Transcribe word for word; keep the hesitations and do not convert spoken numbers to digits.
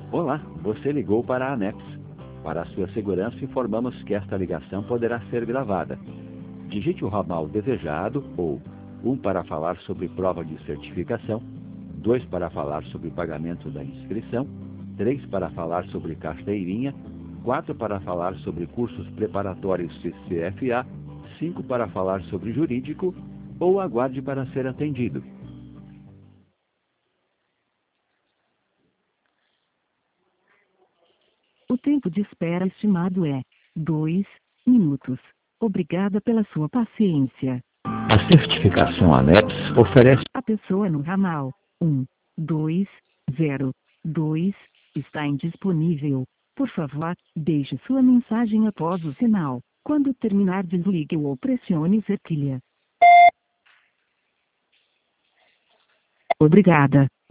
Olá, você ligou para a ANEX. Para a sua segurança, informamos que esta ligação poderá ser gravada. Digite o ramal desejado ou um para falar sobre prova de certificação, dois para falar sobre pagamento da inscrição, três para falar sobre carteirinha, quatro para falar sobre cursos preparatórios C C F A, cinco para falar sobre jurídico ou aguarde para ser atendido. O tempo de espera estimado é dois minutos. Obrigada pela sua paciência. A certificação ANEX oferece... A pessoa no ramal um, dois, zero, dois está indisponível. Por favor, deixe sua mensagem após o sinal. Quando terminar, desligue ou pressione cerquilha. Obrigada.